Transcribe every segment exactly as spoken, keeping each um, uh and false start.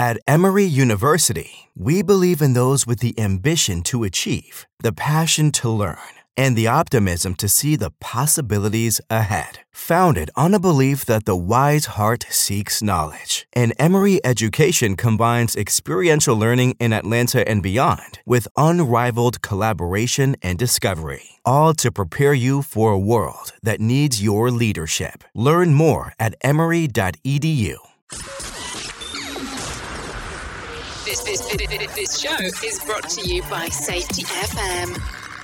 At Emory University, we believe in those with the ambition to achieve, the passion to learn, and the optimism to see the possibilities ahead. Founded on a belief that the wise heart seeks knowledge, and Emory education combines experiential learning in Atlanta and beyond with unrivaled collaboration and discovery, all to prepare you for a world that needs your leadership. Learn more at emory dot e d u. This, this, this, this show is brought to you by Safety F M.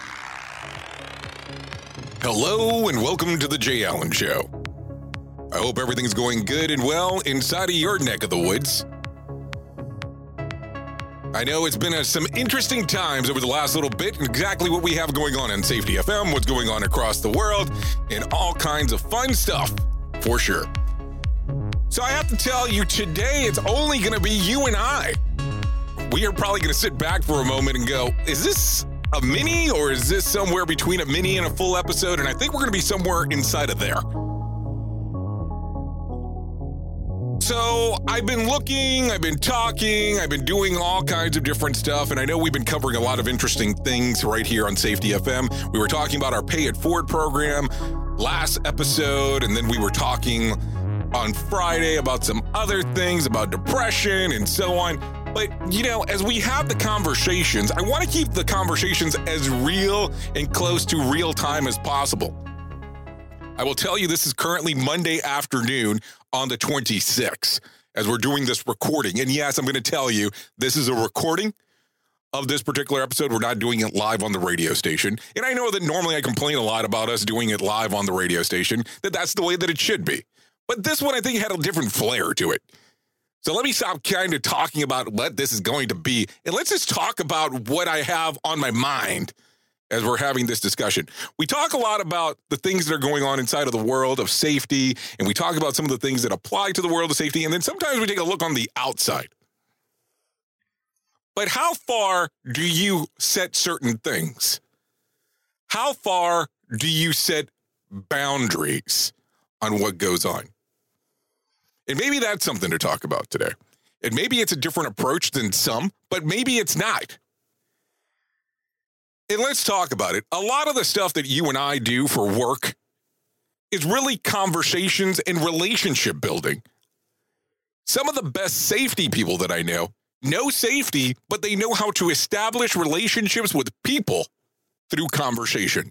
Hello and welcome to the Jay Allen Show. I hope everything's going good and well inside of your neck of the woods. I know it's been a, some interesting times over the last little bit, exactly what we have going on in Safety F M, what's going on across the world, and all kinds of fun stuff, for sure. So I have to tell you, today it's only going to be you and I. We are probably going to sit back for a moment and go, is this a mini or is this somewhere between a mini and a full episode? And I think we're going to be somewhere inside of there. So I've been looking, I've been talking, I've been doing all kinds of different stuff. And I know we've been covering a lot of interesting things right here on Safety F M. We were talking about our Pay It Forward program last episode. And then we were talking on Friday about some other things about depression and so on. But, you know, as we have the conversations, I want to keep the conversations as real and close to real time as possible. I will tell you, this is currently Monday afternoon on the twenty-sixth as we're doing this recording. And yes, I'm going to tell you, this is a recording of this particular episode. We're not doing it live on the radio station. And I know that normally I complain a lot about us doing it live on the radio station, that that's the way that it should be. But this one, I think, had a different flair to it. So let me stop kind of talking about what this is going to be, and let's just talk about what I have on my mind as we're having this discussion. We talk a lot about the things that are going on inside of the world of safety, and we talk about some of the things that apply to the world of safety, and then sometimes we take a look on the outside. But how far do you set certain things? How far do you set boundaries on what goes on? And maybe that's something to talk about today. And maybe it's a different approach than some, but maybe it's not. And let's talk about it. A lot of the stuff that you and I do for work is really conversations and relationship building. Some of the best safety people that I know know safety, but they know how to establish relationships with people through conversation.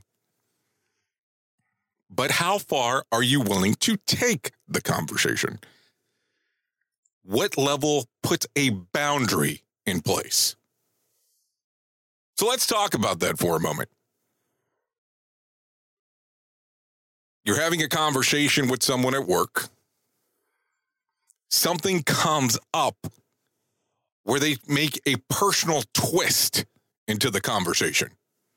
But how far are you willing to take the conversation? What level puts a boundary in place? So let's talk about that for a moment. You're having a conversation with someone at work. Something comes up where they make a personal twist into the conversation.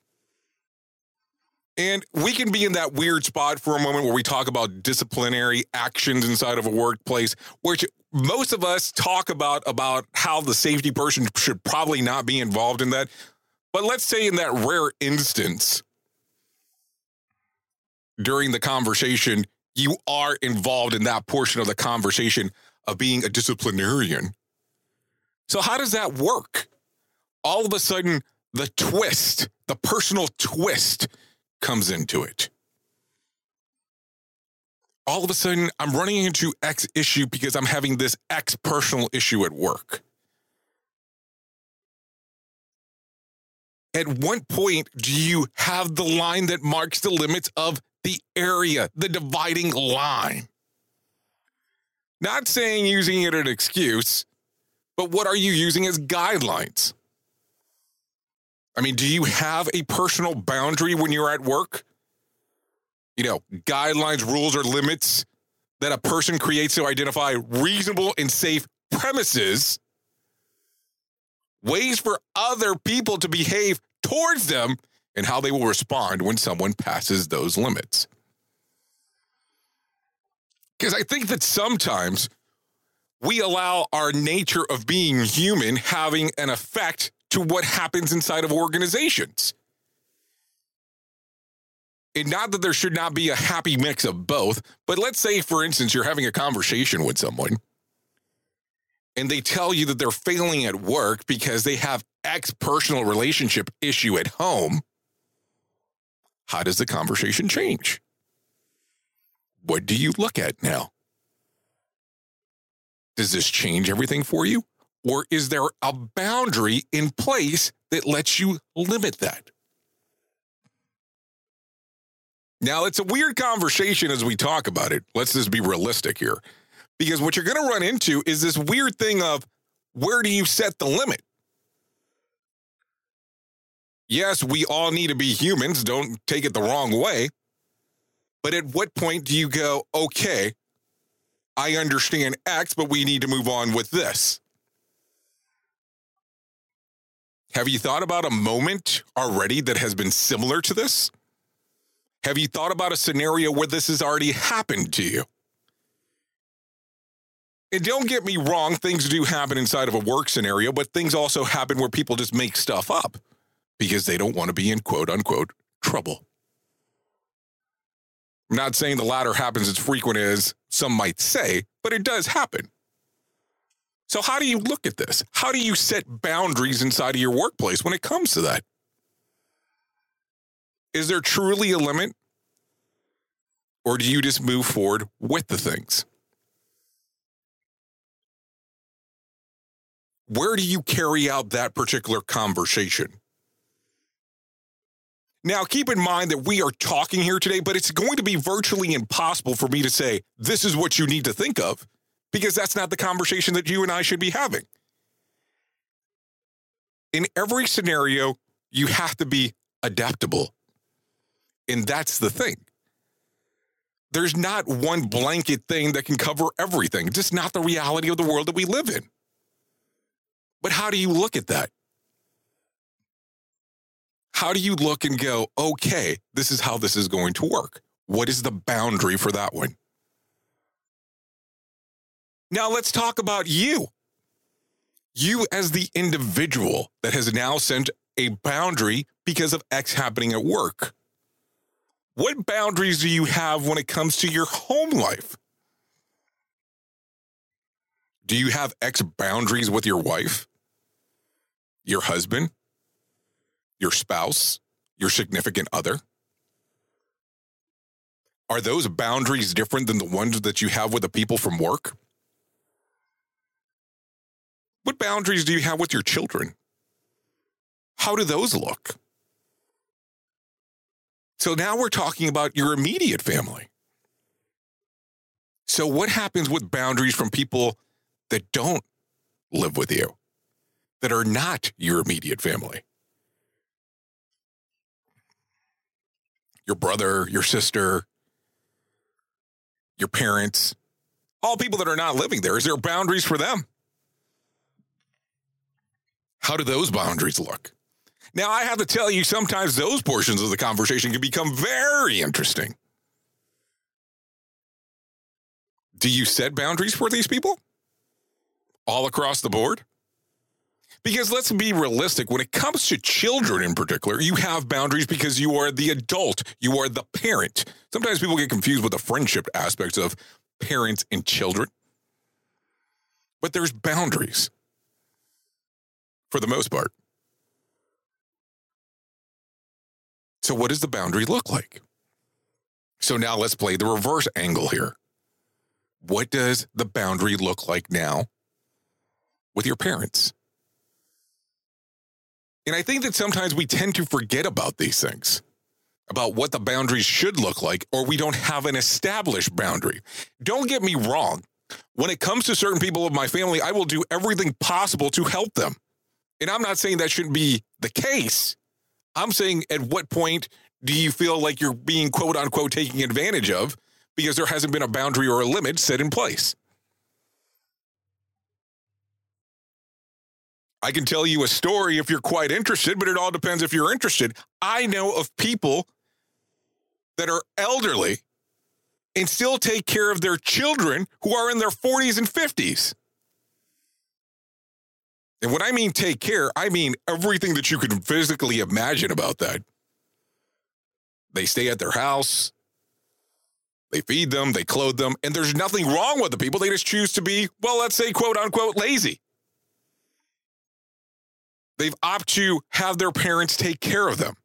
And we can be in that weird spot for a moment where we talk about disciplinary actions inside of a workplace, which most of us talk about, about how the safety person should probably not be involved in that. But let's say in that rare instance, during the conversation, you are involved in that portion of the conversation of being a disciplinarian. So how does that work? All of a sudden, the twist, the personal twist comes into it. All of a sudden, I'm running into X issue because I'm having this X personal issue at work. At what point do you have the line that marks the limits of the area, the dividing line? Not saying using it as an excuse, but what are you using as guidelines? I mean, do you have a personal boundary when you're at work? You know, guidelines, rules, or limits that a person creates to identify reasonable and safe premises, ways for other people to behave towards them, and how they will respond when someone passes those limits. Because I think that sometimes we allow our nature of being human having an effect to what happens inside of organizations. And not that there should not be a happy mix of both, but let's say, for instance, you're having a conversation with someone and they tell you that they're failing at work because they have X personal relationship issue at home, how does the conversation change? What do you look at now? Does this change everything for you? Or is there a boundary in place that lets you limit that? Now, it's a weird conversation as we talk about it. Let's just be realistic here. Because what you're going to run into is this weird thing of, where do you set the limit? Yes, we all need to be humans. Don't take it the wrong way. But at what point do you go, okay, I understand X, but we need to move on with this? Have you thought about a moment already that has been similar to this? Have you thought about a scenario where this has already happened to you? And don't get me wrong, things do happen inside of a work scenario, but things also happen where people just make stuff up because they don't want to be in quote unquote trouble. I'm not saying the latter happens as frequent as some might say, but it does happen. So how do you look at this? How do you set boundaries inside of your workplace when it comes to that? Is there truly a limit? Or do you just move forward with the things? Where do you carry out that particular conversation? Now, keep in mind that we are talking here today, but it's going to be virtually impossible for me to say, this is what you need to think of, because that's not the conversation that you and I should be having. In every scenario, you have to be adaptable. And that's the thing. There's not one blanket thing that can cover everything. It's just not the reality of the world that we live in. But how do you look at that? How do you look and go, okay, this is how this is going to work? What is the boundary for that one? Now let's talk about you. You as the individual that has now set a boundary because of X happening at work. What boundaries do you have when it comes to your home life? Do you have X boundaries with your wife, your husband, your spouse, your significant other? Are those boundaries different than the ones that you have with the people from work? What boundaries do you have with your children? How do those look? So now we're talking about your immediate family. So what happens with boundaries from people that don't live with you, that are not your immediate family? Your brother, your sister, your parents, all people that are not living there. Is there boundaries for them? How do those boundaries look? Now, I have to tell you, sometimes those portions of the conversation can become very interesting. Do you set boundaries for these people? All across the board? Because let's be realistic, when it comes to children in particular, you have boundaries because you are the adult, you are the parent. Sometimes people get confused with the friendship aspects of parents and children. But there's boundaries for the most part. So what does the boundary look like? So now let's play the reverse angle here. What does the boundary look like now with your parents? And I think that sometimes we tend to forget about these things, about what the boundaries should look like, or we don't have an established boundary. Don't get me wrong. When it comes to certain people of my family, I will do everything possible to help them. And I'm not saying that shouldn't be the case. I'm saying, at what point do you feel like you're being quote unquote taken advantage of because there hasn't been a boundary or a limit set in place? I can tell you a story if you're quite interested, but it all depends if you're interested. I know of people that are elderly and still take care of their children who are in their forties and fifties. And when I mean take care, I mean everything that you can physically imagine about that. They stay at their house. They feed them, they clothe them, and there's nothing wrong with the people. They just choose to be, well, let's say, quote unquote, lazy. They've opted to have their parents take care of them.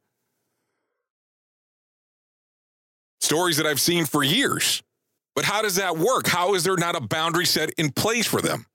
Stories that I've seen for years. But how does that work? How is there not a boundary set in place for them?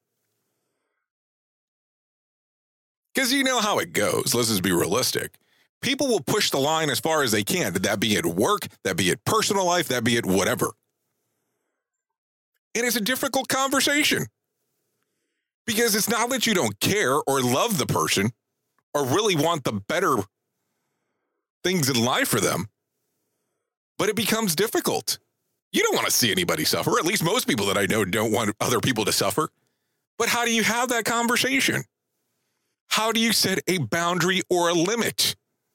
Because you know how it goes. Let's just be realistic. People will push the line as far as they can. That be at work, that be at personal life, that be at whatever. And it's a difficult conversation. Because it's not that you don't care or love the person or really want the better things in life for them, but it becomes difficult. You don't want to see anybody suffer. At least most people that I know don't want other people to suffer. But how do you have that conversation? How do you set a boundary or a limit?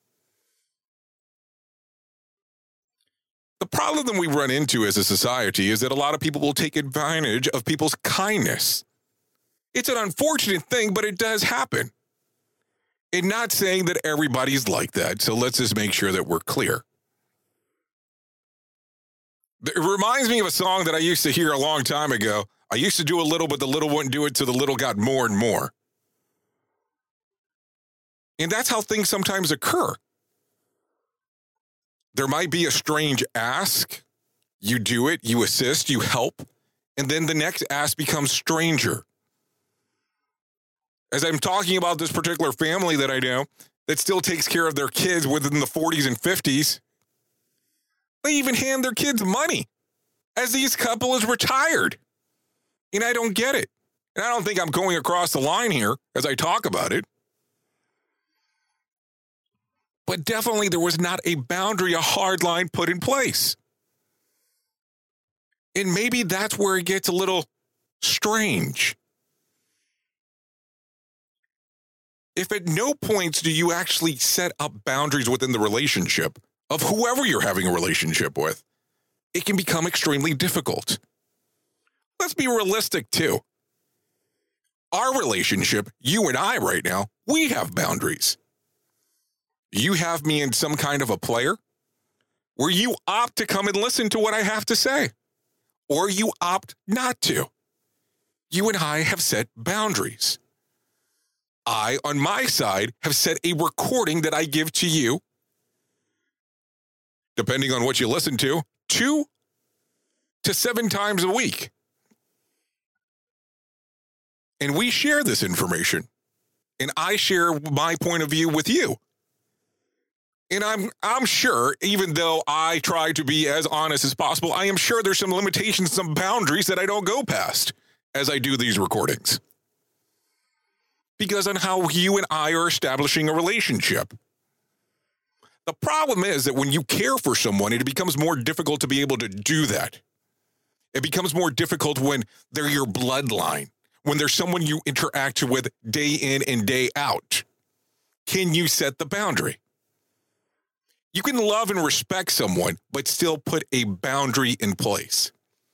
The problem that we run into as a society is that a lot of people will take advantage of people's kindness. It's an unfortunate thing, but it does happen. And not saying that everybody's like that, so let's just make sure that we're clear. It reminds me of a song that I used to hear a long time ago. I used to do a little, but the little wouldn't do it, so the little got more and more. And that's how things sometimes occur. There might be a strange ask. You do it, you assist, you help, and then the next ask becomes stranger. As I'm talking about this particular family that I know that still takes care of their kids within the forties and fifties, they even hand their kids money as these couple is retired. And I don't get it. And I don't think I'm going across the line here as I talk about it. But definitely there was not a boundary, a hard line put in place. And maybe that's where it gets a little strange. If at no points do you actually set up boundaries within the relationship of whoever you're having a relationship with, it can become extremely difficult. Let's be realistic too. Our relationship, you and I right now, we have boundaries. You have me in some kind of a player where you opt to come and listen to what I have to say, or you opt not to. You and I have set boundaries. I, on my side, have set a recording that I give to you, depending on what you listen to, two to seven times a week. And we share this information. And I share my point of view with you. And I'm I'm sure, even though I try to be as honest as possible, I am sure there's some limitations, some boundaries that I don't go past as I do these recordings. Because on how you and I are establishing a relationship. The problem is that when you care for someone, it becomes more difficult to be able to do that. It becomes more difficult when they're your bloodline, when there's someone you interact with day in and day out. Can you set the boundary? You can love and respect someone, but still put a boundary in place.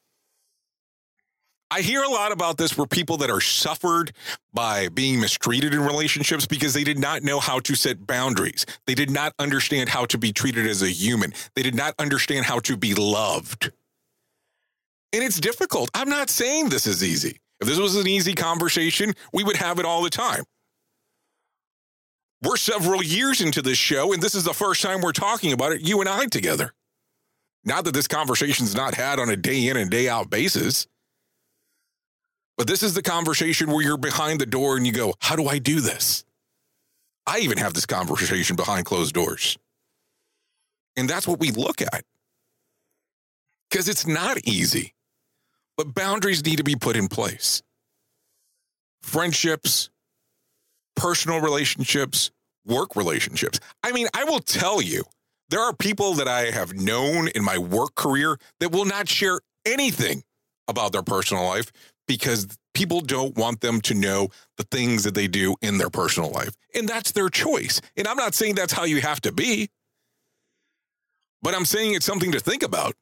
I hear a lot about this where people that are suffered by being mistreated in relationships because they did not know how to set boundaries. They did not understand how to be treated as a human. They did not understand how to be loved. And it's difficult. I'm not saying this is easy. If this was an easy conversation, we would have it all the time. We're several years into this show, and this is the first time we're talking about it, you and I together. Not that this conversation's not had on a day in and day out basis. But this is the conversation where you're behind the door and you go, how do I do this? I even have this conversation behind closed doors. And that's what we look at. Because it's not easy. But boundaries need to be put in place. Friendships, personal relationships, work relationships. I mean, I will tell you, there are people that I have known in my work career that will not share anything about their personal life because people don't want them to know the things that they do in their personal life. And that's their choice. And I'm not saying that's how you have to be, but I'm saying it's something to think about.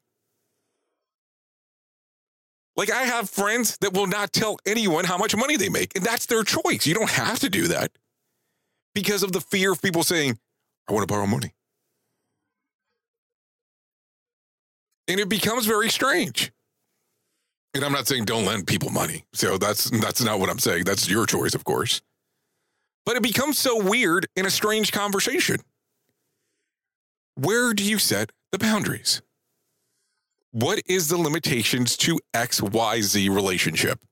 Like, I have friends that will not tell anyone how much money they make, and that's their choice. You don't have to do that because of the fear of people saying, I want to borrow money. And it becomes very strange. And I'm not saying don't lend people money. So that's that's not what I'm saying. That's your choice, of course. But it becomes so weird in a strange conversation. Where do you set the boundaries? What is the limitations to X Y Z relationship?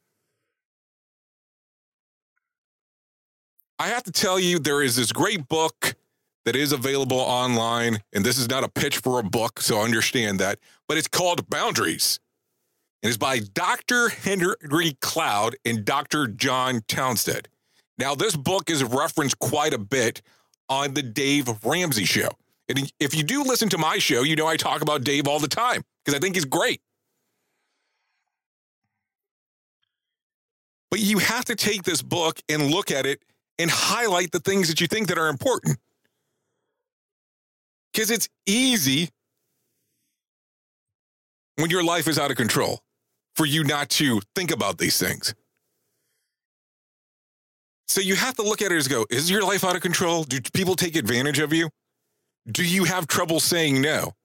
I have to tell you, there is this great book that is available online, and this is not a pitch for a book, so understand that, but it's called Boundaries. It is by Doctor Henry Cloud and Doctor John Townsend. Now, this book is referenced quite a bit on the Dave Ramsey Show. And if you do listen to my show, you know I talk about Dave all the time because I think he's great. But you have to take this book and look at it and highlight the things that you think that are important. Because it's easy when your life is out of control for you not to think about these things. So you have to look at it as go, is your life out of control? Do people take advantage of you? Do you have trouble saying no?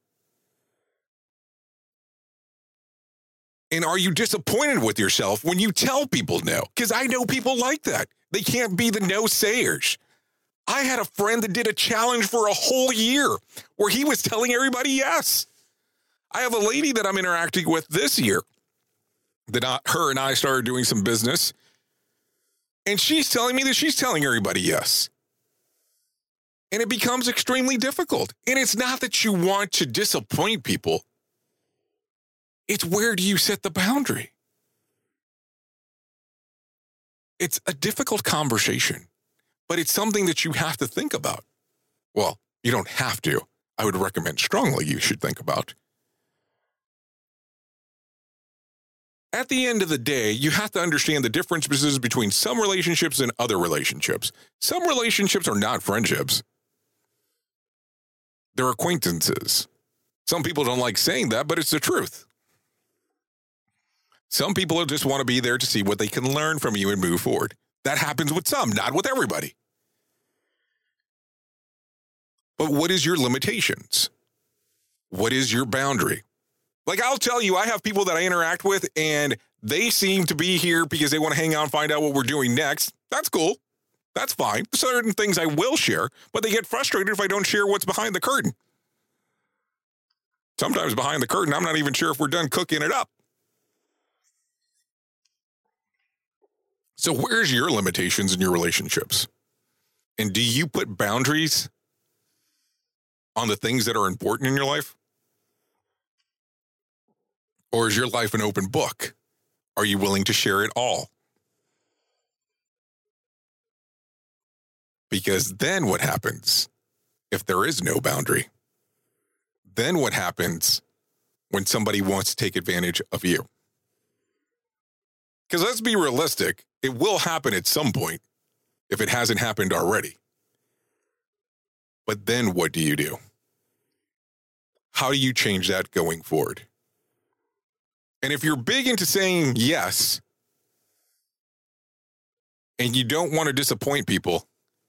And are you disappointed with yourself when you tell people no? Because I know people like that. They can't be the no sayers. I had a friend that did a challenge for a whole year where he was telling everybody yes. I have a lady that I'm interacting with this year that I, her and I started doing some business. And she's telling me that she's telling everybody yes. And it becomes extremely difficult. And it's not that you want to disappoint people. It's where do you set the boundary? It's a difficult conversation, but it's something that you have to think about. Well, you don't have to. I would recommend strongly you should think about. At the end of the day, you have to understand the differences between some relationships and other relationships. Some relationships are not friendships. They're acquaintances. Some people don't like saying that, but it's the truth. Some people just want to be there to see what they can learn from you and move forward. That happens with some, not with everybody. But what is your limitations? What is your boundary? Like I'll tell you, I have people that I interact with and they seem to be here because they want to hang out and find out what we're doing next. That's cool. That's fine. Certain things I will share, but they get frustrated if I don't share what's behind the curtain. Sometimes behind the curtain, I'm not even sure if we're done cooking it up. So where's your limitations in your relationships? And do you put boundaries on the things that are important in your life? Or is your life an open book? Are you willing to share it all? Because then what happens if there is no boundary? Then what happens when somebody wants to take advantage of you? Because let's be realistic, it will happen at some point if it hasn't happened already. But then what do you do? How do you change that going forward? And if you're big into saying yes, and you don't want to disappoint people,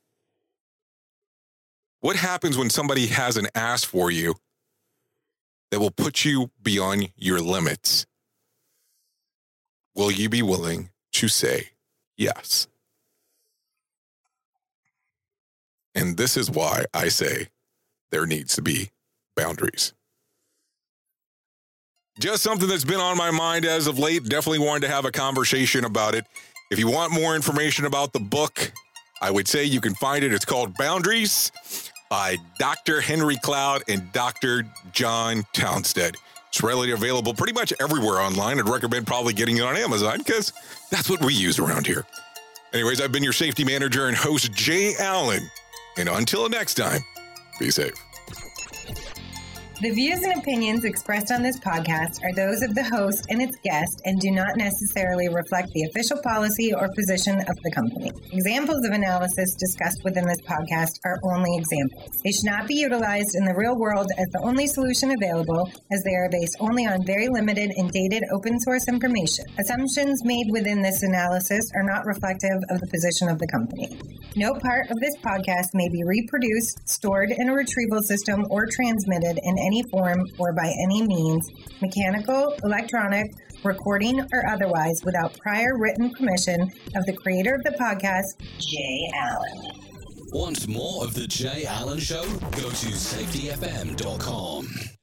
what happens when somebody has an ask for you that will put you beyond your limits? Will you be willing to say yes? And this is why I say there needs to be boundaries. Just something that's been on my mind as of late. Definitely wanted to have a conversation about it. If you want more information about the book, I would say you can find it. It's called Boundaries by Doctor Henry Cloud and Doctor John Townsend. It's readily available pretty much everywhere online. I'd recommend probably getting it on Amazon because that's what we use around here. Anyways, I've been your safety manager and host, Jay Allen. And until next time, be safe. The views and opinions expressed on this podcast are those of the host and its guest and do not necessarily reflect the official policy or position of the company. Examples of analysis discussed within this podcast are only examples. They should not be utilized in the real world as the only solution available, as they are based only on very limited and dated open source information. Assumptions made within this analysis are not reflective of the position of the company. No part of this podcast may be reproduced, stored in a retrieval system, or transmitted in any form or by any means, mechanical, electronic, recording, or otherwise, without prior written permission of the creator of the podcast, Jay Allen. Want more of The Jay Allen Show? Go to safety f m dot com.